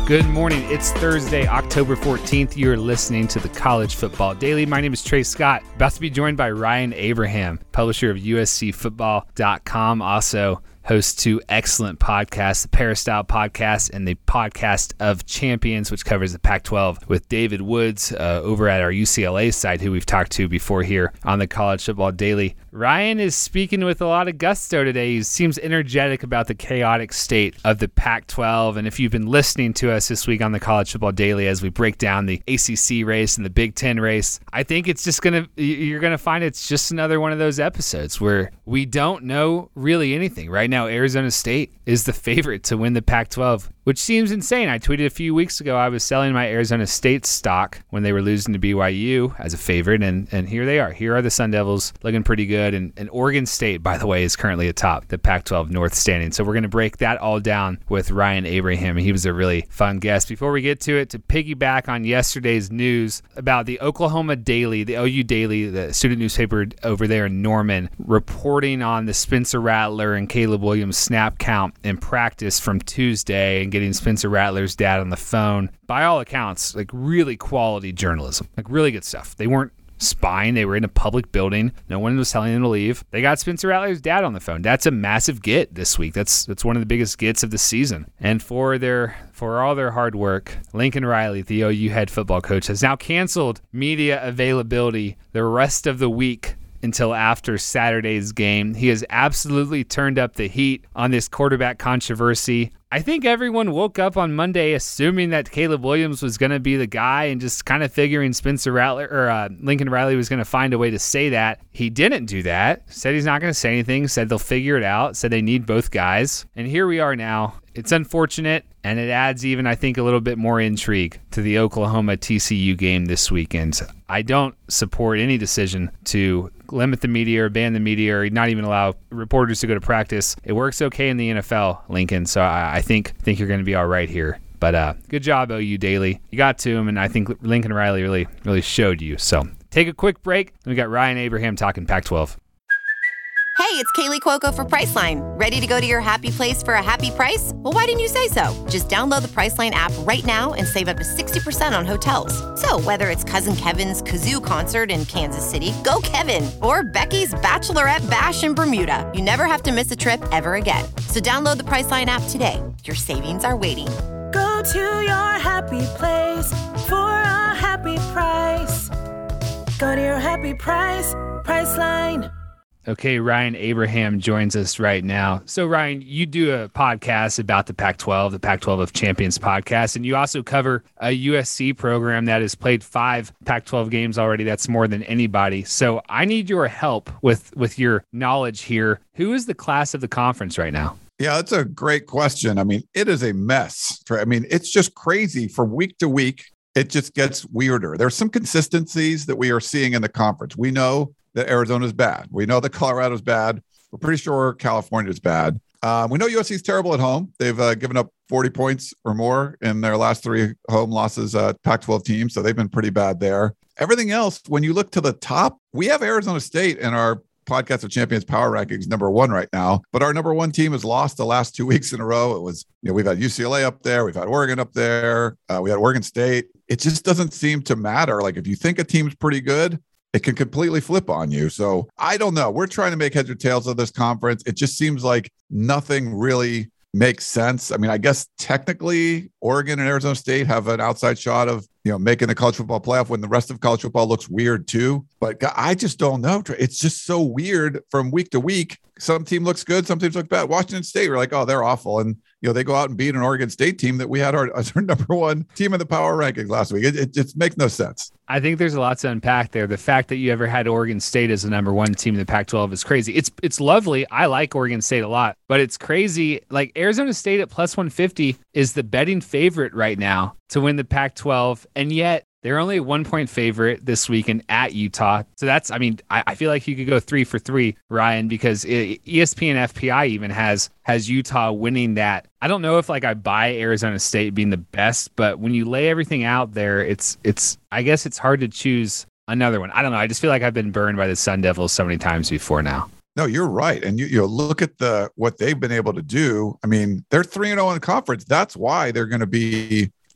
Good morning. It's Thursday, October 14th. You're listening to the College Football Daily. My name is Trey Scott. About to be joined by Ryan Abraham, publisher of USCFootball.com, also hosts two excellent podcasts, the Peristyle Podcast and the Podcast of Champions, which covers the Pac-12 with David Woods over at our UCLA site, who we've talked to before here on the College Football Daily. Ryan is speaking with a lot of gusto today. He seems energetic about the chaotic state of the Pac-12. And if you've been listening to us this week on the College Football Daily as we break down the ACC race and the Big Ten race, I think it's just you're going to find it's just another one of those episodes where we don't know really anything. Right now, Arizona State is the favorite to win the Pac-12, which seems insane. I tweeted a few weeks ago I was selling my Arizona State stock when they were losing to BYU as a favorite, and here they are. Here are the Sun Devils looking pretty good, and Oregon State, by the way, is currently atop the Pac-12 North standing. So we're going to break that all down with Ryan Abraham. He was a really fun guest. Before we get to it, to piggyback on yesterday's news about the Oklahoma Daily, the OU Daily, the student newspaper over there in Norman, reporting on the Spencer Rattler and Caleb Williams snap count in practice from Tuesday and getting Spencer Rattler's dad on the phone. By all accounts, like really quality journalism, like really good stuff. They weren't spying. They were in a public building. No one was telling them to leave. They got Spencer Rattler's dad on the phone. That's a massive get this week. That's one of the biggest gets of the season. And for all their hard work, Lincoln Riley, the OU head football coach, has now canceled media availability the rest of the week until after Saturday's game. He has absolutely turned up the heat on this quarterback controversy. I think everyone woke up on Monday assuming that Caleb Williams was going to be the guy and just kind of figuring Spencer Rattler or Lincoln Riley was going to find a way to say that. He didn't do that. Said he's not going to say anything. Said they'll figure it out. Said they need both guys. And here we are now. It's unfortunate, and it adds even, I think, a little bit more intrigue to the Oklahoma-TCU game this weekend. I don't support any decision to limit the media or ban the media or not even allow reporters to go to practice. It works okay in the NFL, Lincoln, so I think you're going to be all right here. But good job, OU Daily. You got to him, and I think Lincoln Riley really showed you. So take a quick break. We got Ryan Abraham talking Pac-12. Hey, it's Kaylee Cuoco for Priceline. Ready to go to your happy place for a happy price? Well, why didn't you say so? Just download the Priceline app right now and save up to 60% on hotels. So whether it's Cousin Kevin's Kazoo Concert in Kansas City, go Kevin, or Becky's Bachelorette Bash in Bermuda, you never have to miss a trip ever again. So download the Priceline app today. Your savings are waiting. Go to your happy place for a happy price. Go to your happy price, Priceline. Okay, Ryan Abraham joins us right now. So, Ryan, you do a podcast about the Pac-12, the Pac-12 of Champions podcast, and you also cover a USC program that has played 5 Pac-12 games already. That's more than anybody. So I need your help with your knowledge here. Who is the class of the conference right now? Yeah, that's a great question. I mean, it is a mess. I mean, it's just crazy from week to week. It just gets weirder. There's some consistencies that we are seeing in the conference. We know that Arizona's bad. We know that Colorado's bad. We're pretty sure California's bad. We know USC's terrible at home. They've given up 40 points or more in their last 3 home losses Pac-12 teams, so they've been pretty bad there. Everything else, when you look to the top, we have Arizona State in our Podcast of Champions power rankings number 1 right now, but our number 1 team has lost the last 2 weeks in a row. It was, we've had UCLA up there, we've had Oregon up there, we had Oregon State. It just doesn't seem to matter. Like if you think a team's pretty good, it can completely flip on you. So I don't know. We're trying to make heads or tails of this conference. It just seems like nothing really makes sense. I mean, I guess technically Oregon and Arizona State have an outside shot of, making the college football playoff when the rest of college football looks weird too. But I just don't know. It's just so weird from week to week. Some team looks good. Some teams look bad. Washington State, we're like, oh, they're awful. And, they go out and beat an Oregon State team that we had as our number 1 team in the power rankings last week. It just makes no sense. I think there's a lot to unpack there. The fact that you ever had Oregon State as the number 1 team in the Pac-12 is crazy. It's lovely. I like Oregon State a lot, but it's crazy. Like Arizona State at plus 150 is the betting favorite right now to win the Pac-12, and yet they're only a 1-point favorite this weekend at Utah. So that's, I feel like you could go 3 for 3, Ryan, because ESPN FPI even has Utah winning that. I don't know if I buy Arizona State being the best, but when you lay everything out there, it's I guess it's hard to choose another one. I don't know. I just feel like I've been burned by the Sun Devils so many times before now. No, you're right. And you look at what they've been able to do. I mean, they're 3-0 in the conference. That's why they're going to be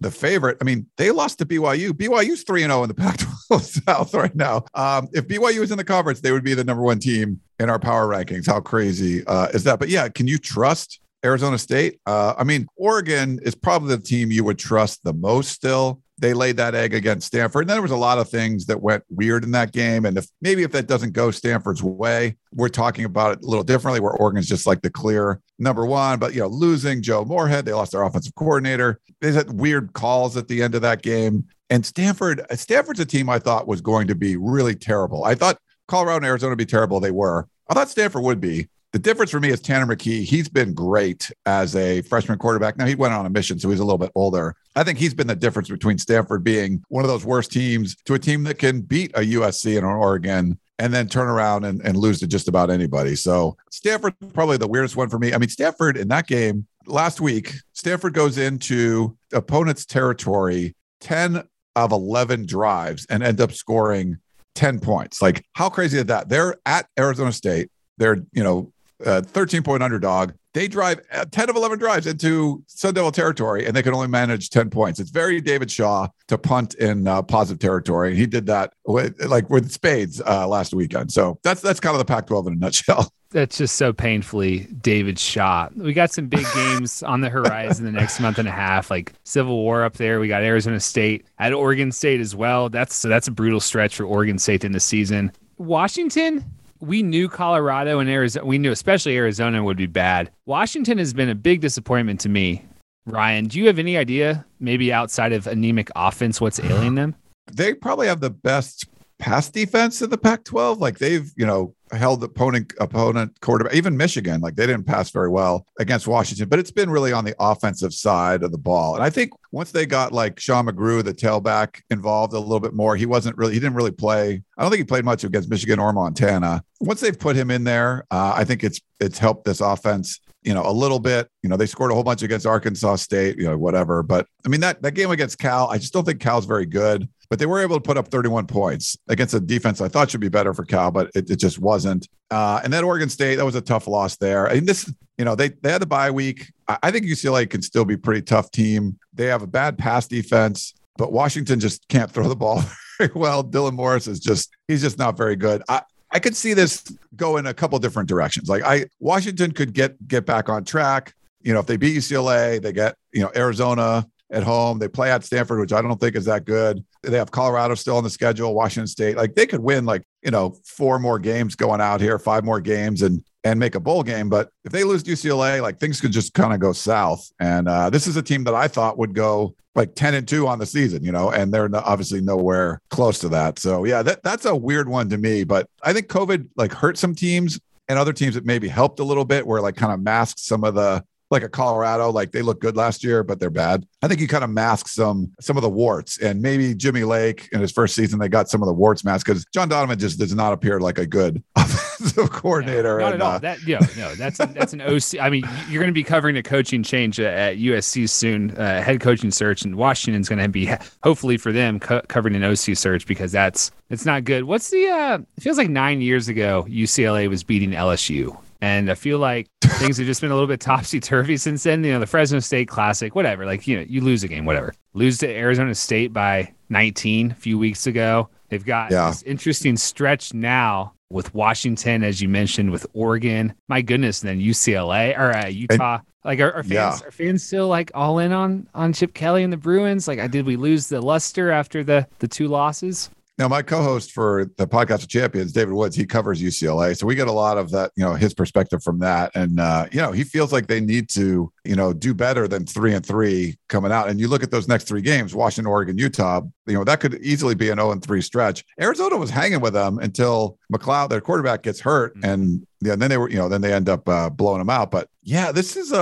the favorite. I mean, they lost to BYU. BYU's 3-0 in the Pac-12 South right now. If BYU was in the conference, they would be the number one team in our power rankings. How crazy is that? But yeah, can you trust Arizona State? I mean, Oregon is probably the team you would trust the most still. They laid that egg against Stanford. And then there was a lot of things that went weird in that game. And if that doesn't go Stanford's way, we're talking about it a little differently, where Oregon's just like the clear number one. But, losing Joe Moorhead, they lost their offensive coordinator. They had weird calls at the end of that game. And Stanford's a team I thought was going to be really terrible. I thought Colorado and Arizona would be terrible. They were. I thought Stanford would be. The difference for me is Tanner McKee. He's been great as a freshman quarterback. Now, he went on a mission, so he's a little bit older. I think he's been the difference between Stanford being one of those worst teams to a team that can beat a USC and an Oregon and then turn around and lose to just about anybody. So Stanford's probably the weirdest one for me. I mean, Stanford in that game last week, Stanford goes into opponent's territory 10 of 11 drives and end up scoring 10 points. Like, how crazy is that? They're at Arizona State. They're, 13-point underdog. They drive 10 of 11 drives into Sun Devil territory, and they can only manage 10 points. It's very David Shaw to punt in positive territory. He did that with spades last weekend. So that's kind of the Pac-12 in a nutshell. That's just so painfully David Shaw. We got some big games on the horizon the next month and a half, like Civil War up there. We got Arizona State at Oregon State as well. That's a brutal stretch for Oregon State in the season. Washington, we knew Colorado and Arizona. We knew especially Arizona would be bad. Washington has been a big disappointment to me. Ryan, do you have any idea, maybe outside of anemic offense, what's ailing them? They probably have the best pass defense in the Pac-12. Like, they've, held opponent quarterback, even Michigan, like, they didn't pass very well against Washington, but it's been really on the offensive side of the ball. And I think once they got like Sean McGrew, the tailback, involved a little bit more, he didn't really play. I don't think he played much against Michigan or Montana. Once they've put him in there, I think it's helped this offense, a little bit. They scored a whole bunch against Arkansas State, whatever. But I mean, that game against Cal, I just don't think Cal's very good. But they were able to put up 31 points against a defense I thought should be better for Cal, but it just wasn't. And then Oregon State, that was a tough loss there. I mean, they had the bye week. I think UCLA can still be a pretty tough team. They have a bad pass defense, but Washington just can't throw the ball very well. Dylan Morris he's just not very good. I could see this go in a couple different directions. Like, Washington could get back on track. If they beat UCLA, they get, Arizona at home. They play at Stanford, which I don't think is that good. They have Colorado still on the schedule, Washington State. Like, they could win 4 more games going out here, 5 more games and make a bowl game. But if they lose to UCLA, like, things could just kind of go south. And this is a team that I thought would go like 10-2 on the season, and they're obviously nowhere close to that. So yeah, that's a weird one to me, but I think COVID hurt some teams, and other teams that maybe helped a little bit, where kind of masked some of the, like a Colorado, like they looked good last year, but they're bad. I think you kind of mask some of the warts, and maybe Jimmy Lake in his first season, they got some of the warts masked, because John Donovan just does not appear like a good offensive coordinator. Not at all. That's an OC. I mean, you're going to be covering a coaching change at USC soon, head coaching search, and Washington's going to be, hopefully for them, covering an OC search, because it's not good. What's it feels like 9 years ago, UCLA was beating LSU. And I feel like things have just been a little bit topsy-turvy since then. The Fresno State Classic, whatever. Like, you lose a game, whatever. Lose to Arizona State by 19 a few weeks ago. They've got this interesting stretch now with Washington, as you mentioned, with Oregon. My goodness, and then UCLA or Utah. Are fans still all in on Chip Kelly and the Bruins? Did we lose the luster after the 2 losses? Now, my co-host for the Podcast of Champions, David Woods, he covers UCLA. So we get a lot of that, his perspective from that. And, he feels like they need to, do better than 3-3 coming out. And you look at those next 3 games, Washington, Oregon, Utah, that could easily be an 0-3 stretch. Arizona was hanging with them until McLeod, their quarterback, gets hurt. And then they end up blowing them out. But yeah, this is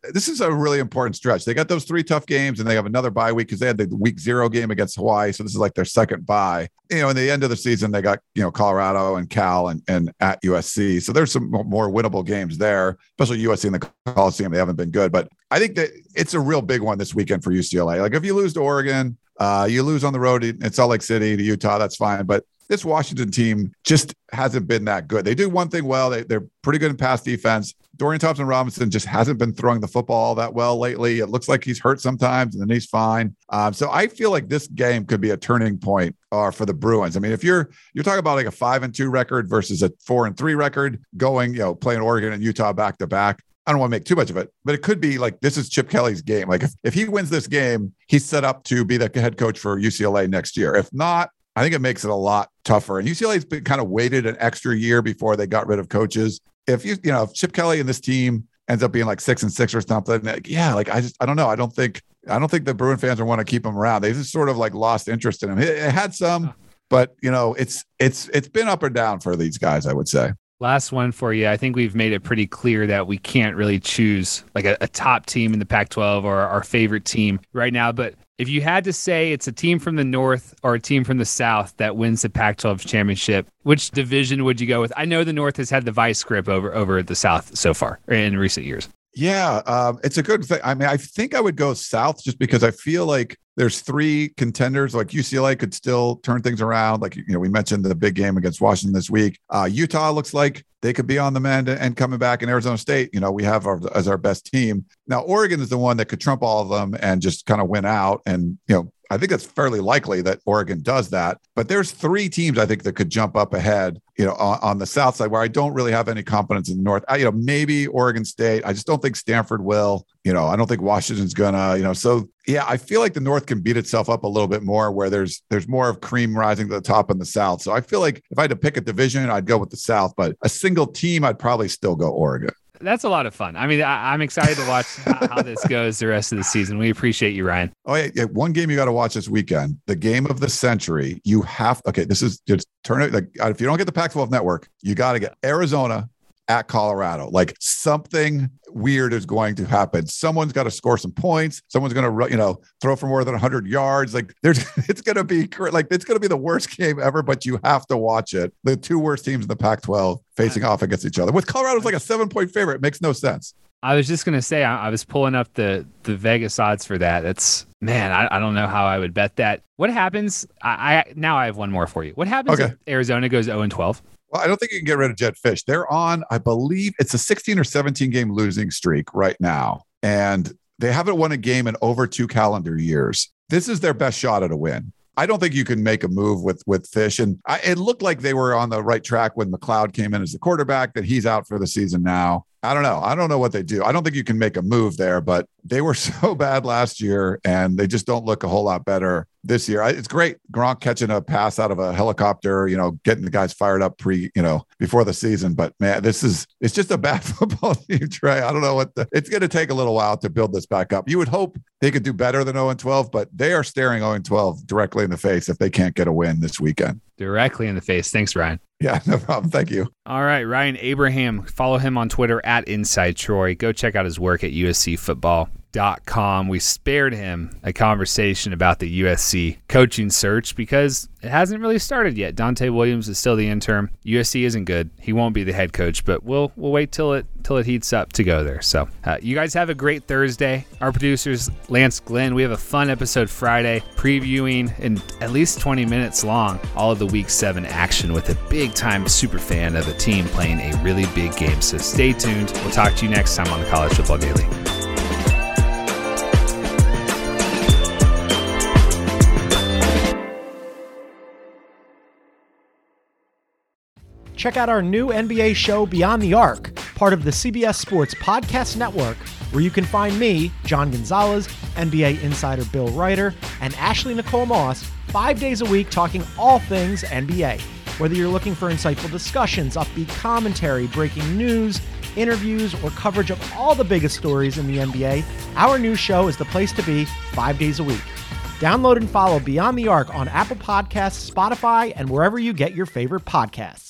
a really important stretch. They got those 3 tough games, and they have another bye week because they had the week 0 game against Hawaii. So this is like their second bye. In the end of the season, they got, Colorado and Cal and at USC. So there's some more winnable games there, especially USC in the Coliseum. They haven't been good, but I think that it's a real big one this weekend for UCLA. Like, if you lose to Oregon, you lose on the road in Salt Lake City to Utah, that's fine. But this Washington team just hasn't been that good. They do one thing well. They're pretty good in pass defense. Dorian Thompson-Robinson just hasn't been throwing the football all that well lately. It looks like he's hurt sometimes and then he's fine. So I feel like this game could be a turning point for the Bruins. I mean, if you're talking about like a 5-2 record versus a 4-3 record going, playing Oregon and Utah back to back, I don't want to make too much of it, but it could be like, this is Chip Kelly's game. Like if he wins this game, he's set up to be the head coach for UCLA next year. If not, I think it makes it a lot tougher. And UCLA's been kind of waited an extra year before they got rid of coaches. If if Chip Kelly and this team ends up being like 6-6 or something, I don't know. I don't think the Bruin fans want to keep him around. They just sort of like lost interest in him. It had some, but it's been up or down for these guys, I would say. Last one for you. I think we've made it pretty clear that we can't really choose like a top team in the Pac-12 or our favorite team right now. But if you had to say it's a team from the North or a team from the South that wins the Pac-12 championship, which division would you go with? I know the North has had the vice grip over the South so far in recent years. Yeah, it's a good thing. I mean, I think I would go South just because I feel like there's 3 contenders. Like UCLA could still turn things around. Like, we mentioned the big game against Washington this week. Utah looks like they could be on the mend and coming back. In Arizona State, we have as our best team. Now, Oregon is the one that could trump all of them and just kind of win out. And, I think it's fairly likely that Oregon does that. But there's 3 teams I think that could jump up ahead, on the South side where I don't really have any confidence in the North. Maybe Oregon State. I just don't think Stanford will. I don't think Washington's gonna. So yeah, I feel like the North can beat itself up a little bit more where there's more of cream rising to the top in the South. So I feel like if I had to pick a division, I'd go with the South. But a single team, I'd probably still go Oregon. That's a lot of fun. I mean, I'm excited to watch how this goes the rest of the season. We appreciate you, Ryan. Oh, yeah. One game you got to watch this weekend, the game of the century. This is just turn it. Like, if you don't get the Pac-12 network, you got to get Arizona at Colorado. Like something weird is going to happen. Someone's got to score some points. Someone's going to, throw for more than 100 yards. Like it's going to be the worst game ever, but you have to watch it. The 2 worst teams in the Pac-12 facing off against each other with Colorado's like a 7-point favorite. It makes no sense. I was just going to say, I was pulling up the Vegas odds for that. I don't know how I would bet that. What happens? Now I have one more for you. What happens if Arizona goes 0-12? Well, I don't think you can get rid of Jedd Fisch. They're on, I believe it's a 16 or 17 game losing streak right now. And they haven't won a game in over 2 calendar years. This is their best shot at a win. I don't think you can make a move with Fisch. And it looked like they were on the right track when McLeod came in as the quarterback, that he's out for the season now. I don't know. I don't know what they do. I don't think you can make a move there, but they were so bad last year and they just don't look a whole lot better this year. It's great. Gronk catching a pass out of a helicopter, getting the guys fired up before the season. But man, it's just a bad football team, Trey. I don't know it's going to take a little while to build this back up. You would hope they could do better than 0-12, but they are staring 0-12 directly in the face if they can't get a win this weekend. Directly in the face. Thanks, Ryan. Yeah, no problem. Thank you. All right, Ryan Abraham. Follow him on Twitter at Inside Troy. Go check out his work at USCFootball. USC.com. We spared him a conversation about the USC coaching search because it hasn't really started yet. Dante Williams is still the interim. USC isn't good. He won't be the head coach, but we'll wait till it heats up to go there. So you guys have a great Thursday. Our producers, Lance Glenn, we have a fun episode Friday previewing in at least 20 minutes long all of the Week 7 action with a big-time super fan of a team playing a really big game. So stay tuned. We'll talk to you next time on the College Football Daily. Check out our new NBA show, Beyond the Arc, part of the CBS Sports Podcast Network, where you can find me, John Gonzalez, NBA insider Bill Ryder, and Ashley Nicole Moss 5 days a week talking all things NBA. Whether you're looking for insightful discussions, upbeat commentary, breaking news, interviews, or coverage of all the biggest stories in the NBA, our new show is the place to be 5 days a week. Download and follow Beyond the Arc on Apple Podcasts, Spotify, and wherever you get your favorite podcasts.